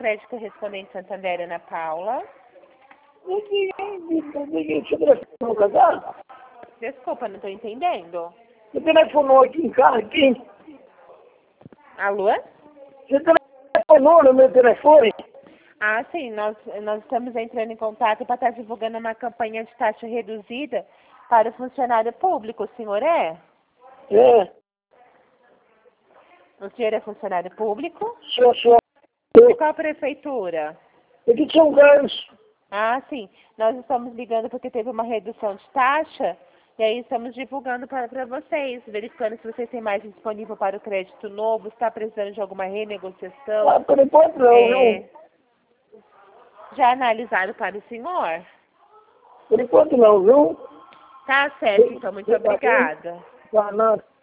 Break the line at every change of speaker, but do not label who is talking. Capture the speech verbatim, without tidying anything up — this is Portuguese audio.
crédito correspondente Santander, Ana Paula.
Ninguém, ninguém te telefonou, casado?
Desculpa, não estou entendendo.
Você telefonou aqui em casa, aqui?
Alô?
Você telefonou no meu telefone?
Ah, sim, nós, nós estamos entrando em contato para estar divulgando uma campanha de taxa reduzida para o funcionário público. O senhor é?
É.
O senhor é funcionário público?
Sou, sou.
De qual prefeitura?
Aqui de São Carlos.
Ah, sim. Nós estamos ligando porque teve uma redução de taxa e aí estamos divulgando para, para vocês, verificando se vocês têm mais disponível para o crédito novo, se está precisando de alguma renegociação.
Ah, por enquanto não,
É,
viu?
já analisaram para o senhor?
Por enquanto não, viu?
Tá certo, então. Muito obrigada.
Tá, não.